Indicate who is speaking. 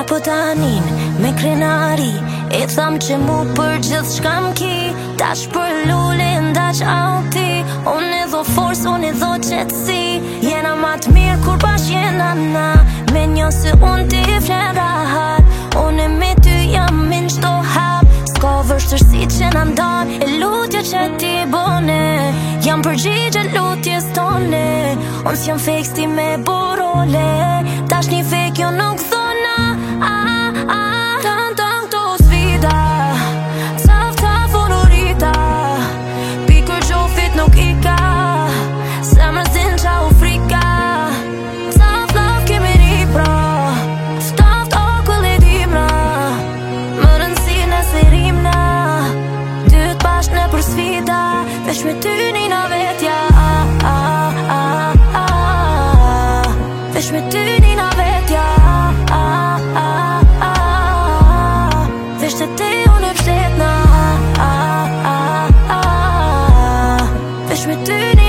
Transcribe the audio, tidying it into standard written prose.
Speaker 1: për tanin me krenari e tham që mu për gjithë shka m'ki tash për lullin dash auti unë e dho force, unë e dho qetsi jena ma të mirë kur bash jena na me një se unë ti flen rahat unë e me ty jam min qdo hap s'ka vështërsi që na mdan e lutja që ti bone jam përgjigje lutjes tone unë s'jam fake sti me borole tash një fake jo nuk thona tanto sfida tough unë urita pikër gjofit nuk i ka se mërzin qa u frika tough love kemi një pra stuffed awkward e dimra më rëndësi nëse rimna dyt bashk në për sfida veç me ty nina vetja veç me ty nina vetja veç të te unë e pështetna veç me ty nina